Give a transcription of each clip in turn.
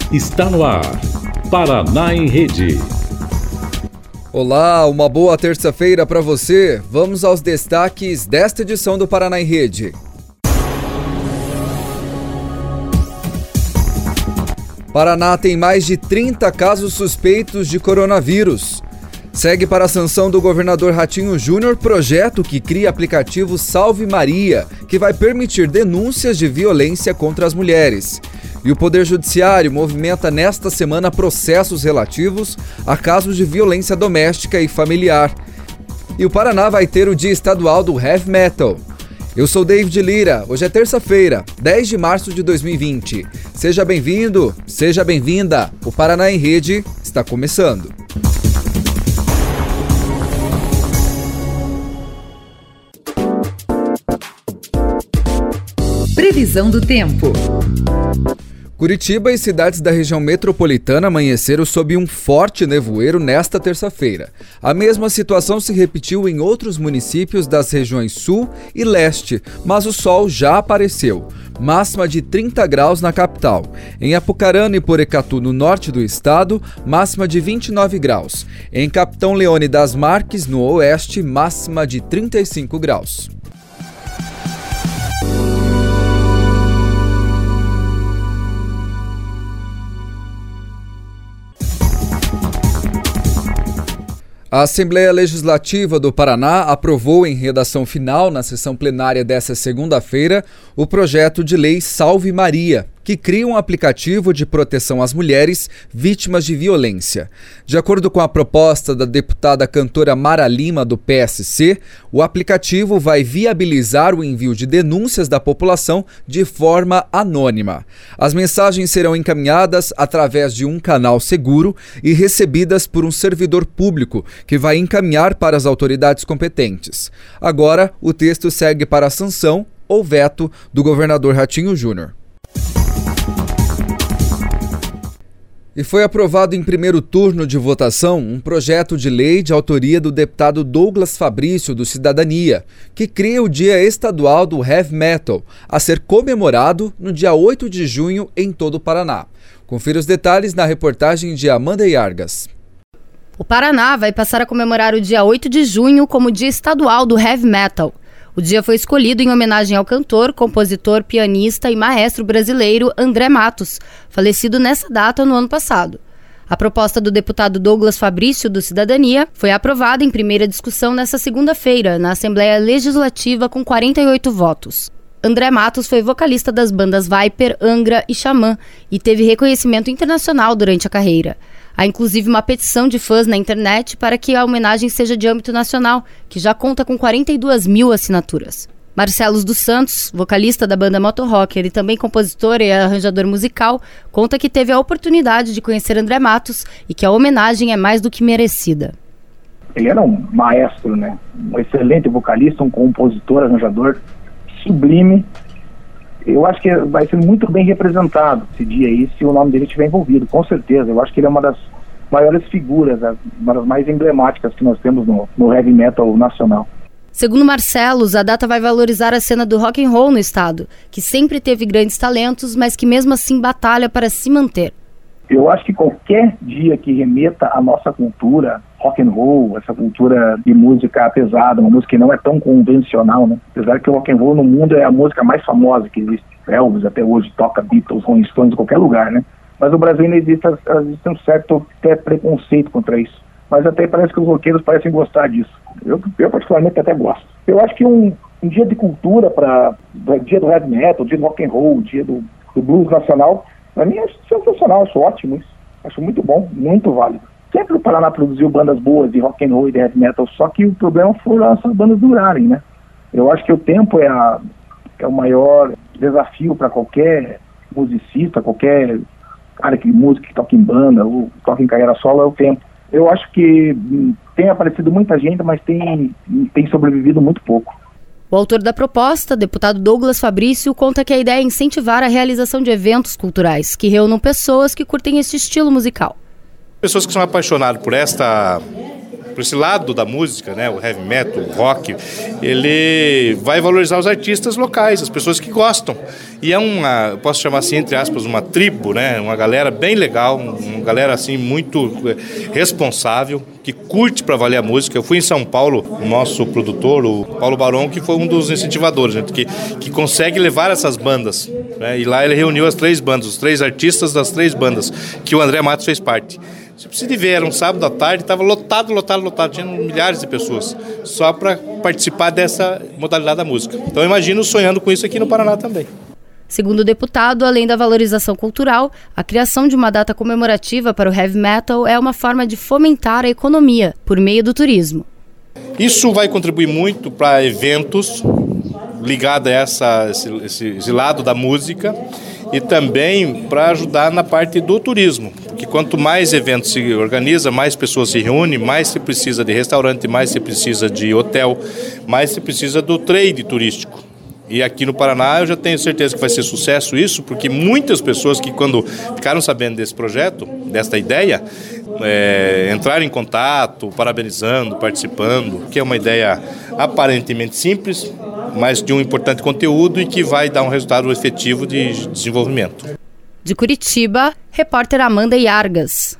Está no ar, Paraná em Rede. Olá, uma boa terça-feira para você. Vamos aos destaques desta edição do Paraná em Rede. Paraná tem mais de 30 casos suspeitos de coronavírus. Segue para a sanção do governador Ratinho Júnior projeto que cria aplicativo Salve Maria, que vai permitir denúncias de violência contra as mulheres. E o Poder Judiciário movimenta nesta semana processos relativos a casos de violência doméstica e familiar. E o Paraná vai ter o Dia Estadual do Heavy Metal. Eu sou David Lira, hoje é terça-feira, 10 de março de 2020. Seja bem-vindo, seja bem-vinda, o Paraná em Rede está começando. Previsão do tempo. Curitiba e cidades da região metropolitana amanheceram sob um forte nevoeiro nesta terça-feira. A mesma situação se repetiu em outros municípios das regiões sul e leste, mas o sol já apareceu. Máxima de 30 graus na capital. Em Apucarana e Porecatu, no norte do estado, máxima de 29 graus. Em Capitão Leone das Marques, no oeste, máxima de 35 graus. A Assembleia Legislativa do Paraná aprovou em redação final, na sessão plenária desta segunda-feira, o projeto de lei Salve Maria, que cria um aplicativo de proteção às mulheres vítimas de violência. De acordo com a proposta da deputada cantora Mara Lima, do PSC, o aplicativo vai viabilizar o envio de denúncias da população de forma anônima. As mensagens serão encaminhadas através de um canal seguro e recebidas por um servidor público, que vai encaminhar para as autoridades competentes. Agora, o texto segue para a sanção ou veto do governador Ratinho Júnior. E foi aprovado em primeiro turno de votação um projeto de lei de autoria do deputado Douglas Fabrício, do Cidadania, que cria o Dia Estadual do Heavy Metal, a ser comemorado no dia 8 de junho em todo o Paraná. Confira os detalhes na reportagem de Amanda Yargas. O Paraná vai passar a comemorar o dia 8 de junho como Dia Estadual do Heavy Metal. O dia foi escolhido em homenagem ao cantor, compositor, pianista e maestro brasileiro André Matos, falecido nessa data no ano passado. A proposta do deputado Douglas Fabrício, do Cidadania, foi aprovada em primeira discussão nesta segunda-feira, na Assembleia Legislativa, com 48 votos. André Matos foi vocalista das bandas Viper, Angra e Xamã e teve reconhecimento internacional durante a carreira. Há inclusive uma petição de fãs na internet para que a homenagem seja de âmbito nacional, que já conta com 42 mil assinaturas. Marcelos dos Santos, vocalista da banda Motorrocker e também compositor e arranjador musical, conta que teve a oportunidade de conhecer André Matos e que a homenagem é mais do que merecida. Ele era um maestro, né? Um excelente vocalista, um compositor, arranjador sublime. Eu acho que vai ser muito bem representado esse dia aí, se o nome dele estiver envolvido, com certeza. Eu acho que ele é uma das maiores figuras, uma das mais emblemáticas que nós temos no heavy metal nacional. Segundo Marcelos, a data vai valorizar a cena do rock and roll no estado, que sempre teve grandes talentos, mas que mesmo assim batalha para se manter. Eu acho que qualquer dia que remeta à nossa cultura, rock and roll, essa cultura de música pesada, uma música que não é tão convencional, né? Apesar que o rock and roll no mundo é a música mais famosa que existe. Elvis até hoje toca Beatles, Rolling Stones em qualquer lugar, né? Mas no Brasil ainda existe um certo preconceito contra isso. Mas até parece que os roqueiros parecem gostar disso. Eu particularmente até gosto. Eu acho que um dia de cultura dia do heavy metal, dia do rock and roll, dia do blues nacional, para mim é sensacional, acho ótimo isso. Acho muito bom, muito válido. Sempre o Paraná produziu bandas boas de rock and roll e de heavy metal, só que o problema foi essas bandas durarem, né? Eu acho que o tempo é o maior desafio para qualquer musicista, qualquer cara que toca em banda ou toca em carreira solo, é o tempo. Eu acho que tem aparecido muita gente, mas tem sobrevivido muito pouco. O autor da proposta, deputado Douglas Fabrício, conta que a ideia é incentivar a realização de eventos culturais que reúnam pessoas que curtem esse estilo musical. Pessoas que são apaixonadas por esta por esse lado da música, né, o heavy metal, o rock, ele vai valorizar os artistas locais, as pessoas que gostam. E é uma, posso chamar assim, entre aspas, uma tribo, né, uma galera bem legal, uma galera assim muito responsável, que curte para valer a música. Eu fui em São Paulo, o nosso produtor, o Paulo Barão, que foi um dos incentivadores, né, que consegue levar essas bandas, né, e lá ele reuniu as 3 bandas, os 3 artistas das 3 bandas, que o André Matos fez parte. Você precisa ver, era um sábado à tarde, estava lotado, tinha milhares de pessoas, só para participar dessa modalidade da música. Então eu imagino sonhando com isso aqui no Paraná também. Segundo o deputado, além da valorização cultural, a criação de uma data comemorativa para o heavy metal é uma forma de fomentar a economia por meio do turismo. Isso vai contribuir muito para eventos ligados a esse lado da música e também para ajudar na parte do turismo, porque quanto mais eventos se organiza, mais pessoas se reúnem, mais se precisa de restaurante, mais se precisa de hotel, mais se precisa do trade turístico. E aqui no Paraná eu já tenho certeza que vai ser sucesso isso, porque muitas pessoas que quando ficaram sabendo desse projeto, desta ideia, entraram em contato, parabenizando, participando, que é uma ideia aparentemente simples, mas de um importante conteúdo e que vai dar um resultado efetivo de desenvolvimento. De Curitiba, repórter Amanda Iargas.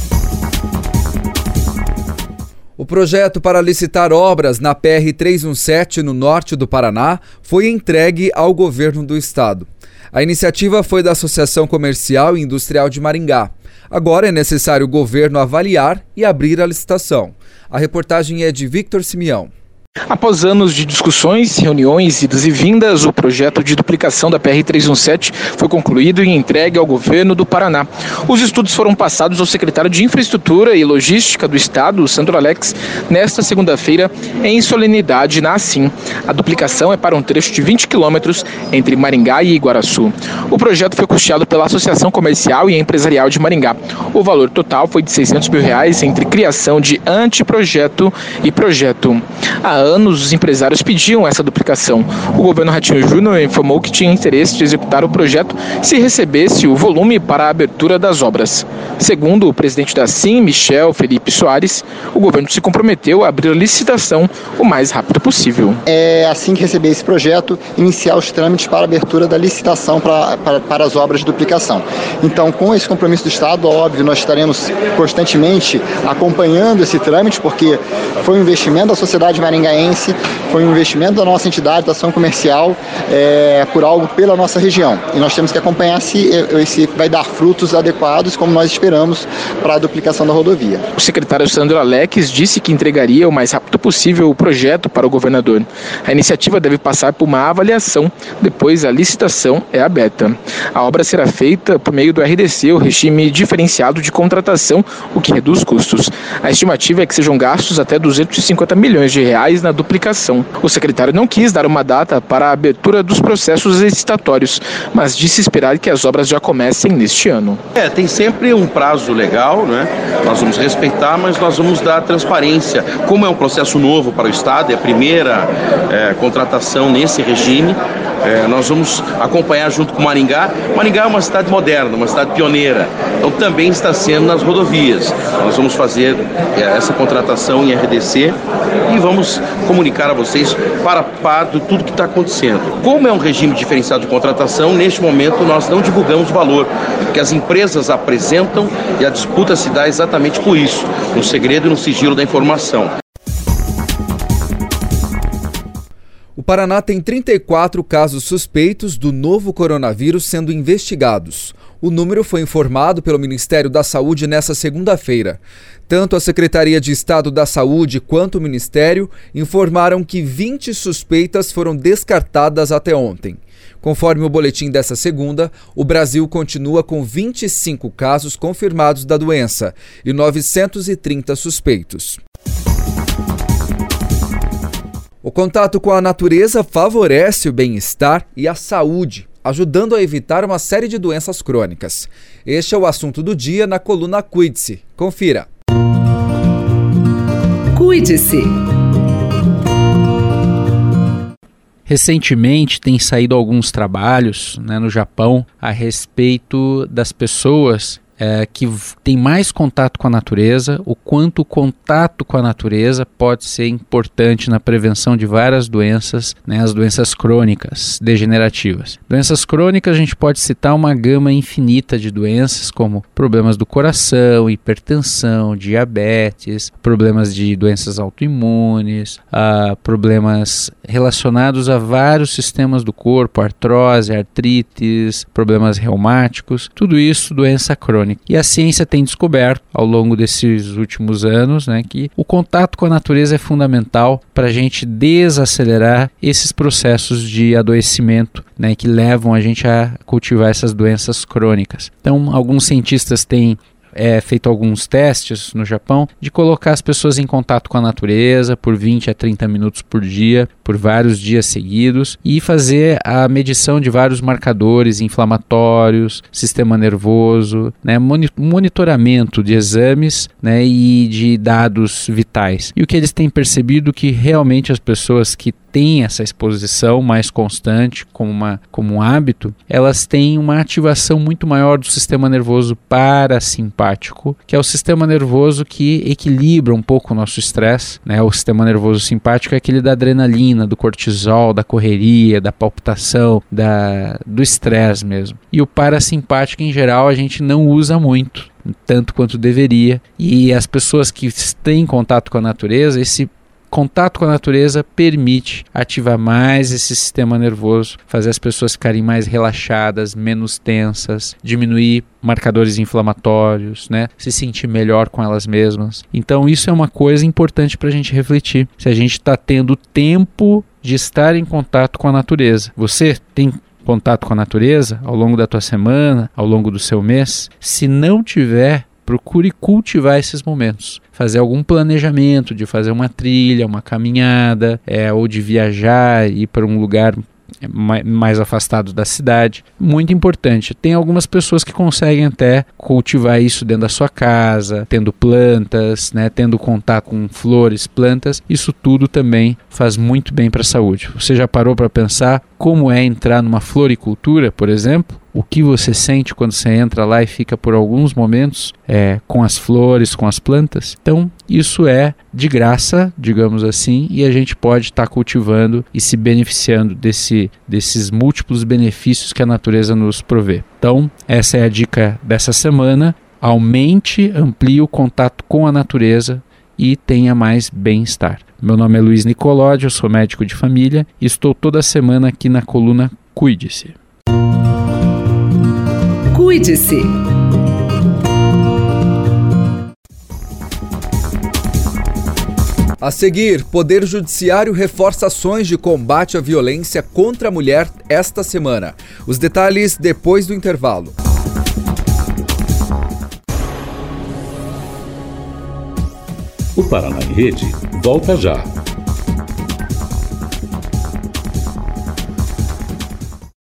O projeto para licitar obras na PR-317 no norte do Paraná foi entregue ao governo do estado. A iniciativa foi da Associação Comercial e Industrial de Maringá. Agora é necessário o governo avaliar e abrir a licitação. A reportagem é de Victor Simeão. Após anos de discussões, reuniões, idas e vindas, o projeto de duplicação da PR-317 foi concluído e entregue ao governo do Paraná. Os estudos foram passados ao secretário de Infraestrutura e Logística do Estado, Sandro Alex, nesta segunda-feira, em solenidade na Assim. A duplicação é para um trecho de 20 quilômetros entre Maringá e Iguaraçu. O projeto foi custeado pela Associação Comercial e Empresarial de Maringá. O valor total foi de R$600 mil entre criação de anteprojeto e projeto. Há anos, os empresários pediam essa duplicação. O governo Ratinho Júnior informou que tinha interesse de executar o projeto se recebesse o volume para a abertura das obras. Segundo o presidente da SIM, Michel Felipe Soares, o governo se comprometeu a abrir a licitação o mais rápido possível. Assim que receber esse projeto, iniciar os trâmites para a abertura da licitação para as obras de duplicação. Então, com esse compromisso do Estado, óbvio, nós estaremos constantemente acompanhando esse trâmite, porque foi um investimento da sociedade maringaense, foi um investimento da nossa entidade, da ação comercial, por algo pela nossa região. E nós temos que acompanhar se vai dar frutos adequados, como nós esperamos, para a duplicação da rodovia. O secretário Sandro Alex disse que entregaria o mais rápido possível o projeto para o governador. A iniciativa deve passar por uma avaliação, depois a licitação é aberta. A obra será feita por meio do RDC, o regime diferenciado de contratação, o que reduz custos. A estimativa é que sejam gastos até R$250 milhões na duplicação. O secretário não quis dar uma data para a abertura dos processos licitatórios, mas disse esperar que as obras já comecem neste ano. Tem sempre um prazo legal, né? Nós vamos respeitar, mas nós vamos dar transparência. Como é um processo novo para o Estado, é a primeira contratação nesse regime, nós vamos acompanhar junto com Maringá. Maringá é uma cidade moderna, uma cidade pioneira, então também está sendo nas rodovias. Nós vamos fazer essa contratação em RDC e vamos comunicar a vocês para par de tudo que está acontecendo. Como é um regime diferenciado de contratação, neste momento nós não divulgamos o valor, porque as empresas apresentam e a disputa se dá exatamente por isso, no segredo e no sigilo da informação. O Paraná tem 34 casos suspeitos do novo coronavírus sendo investigados. O número foi informado pelo Ministério da Saúde nesta segunda-feira. Tanto a Secretaria de Estado da Saúde quanto o Ministério informaram que 20 suspeitas foram descartadas até ontem. Conforme o boletim desta segunda, o Brasil continua com 25 casos confirmados da doença e 930 suspeitos. O contato com a natureza favorece o bem-estar e a saúde, ajudando a evitar uma série de doenças crônicas. Este é o assunto do dia na coluna Cuide-se. Confira. Cuide-se. Recentemente tem saído alguns trabalhos no Japão a respeito das pessoas que tem mais contato com a natureza, o quanto o contato com a natureza pode ser importante na prevenção de várias doenças, né, as doenças crônicas, degenerativas. Doenças crônicas, a gente pode citar uma gama infinita de doenças, como problemas do coração, hipertensão, diabetes, problemas de doenças autoimunes, problemas relacionados a vários sistemas do corpo, artrose, artrites, problemas reumáticos, tudo isso doença crônica. E a ciência tem descoberto ao longo desses últimos anos, né, que o contato com a natureza é fundamental para a gente desacelerar esses processos de adoecimento, né, que levam a gente a cultivar essas doenças crônicas. Então, alguns cientistas têm feito alguns testes no Japão de colocar as pessoas em contato com a natureza por 20 a 30 minutos por dia, por vários dias seguidos, e fazer a medição de vários marcadores inflamatórios, sistema nervoso, né, monitoramento de exames, né, e de dados vitais. E o que eles têm percebido que realmente as pessoas que têm essa exposição mais constante como um hábito, elas têm uma ativação muito maior do sistema nervoso parasimpático, que é o sistema nervoso que equilibra um pouco o nosso estresse, né? O sistema nervoso simpático é aquele da adrenalina, do cortisol, da correria, da palpitação, do estresse mesmo. E o parasimpático, em geral, a gente não usa muito, tanto quanto deveria. E as pessoas que têm contato com a natureza, esse contato com a natureza permite ativar mais esse sistema nervoso, fazer as pessoas ficarem mais relaxadas, menos tensas, diminuir marcadores inflamatórios, né? Se sentir melhor com elas mesmas. Então isso é uma coisa importante para a gente refletir. Se a gente está tendo tempo de estar em contato com a natureza. Você tem contato com a natureza ao longo da tua semana, ao longo do seu mês? Se não tiver, procure cultivar esses momentos. Fazer algum planejamento de fazer uma trilha, uma caminhada, ou de viajar e ir para um lugar mais afastado da cidade. Muito importante. Tem algumas pessoas que conseguem até cultivar isso dentro da sua casa, tendo plantas, né, tendo contato com flores, plantas. Isso tudo também faz muito bem para a saúde. Você já parou para pensar como é entrar numa floricultura, por exemplo? O que você sente quando você entra lá e fica por alguns momentos com as flores, com as plantas? Então, isso é de graça, digamos assim, e a gente pode estar cultivando e se beneficiando desses múltiplos benefícios que a natureza nos provê. Então, essa é a dica dessa semana. Amplie o contato com a natureza e tenha mais bem-estar. Meu nome é Luiz Nicolodi, eu sou médico de família e estou toda semana aqui na coluna Cuide-se. Cuide-se. A seguir, Poder Judiciário reforça ações de combate à violência contra a mulher esta semana. Os detalhes depois do intervalo. O Paraná em Rede volta já.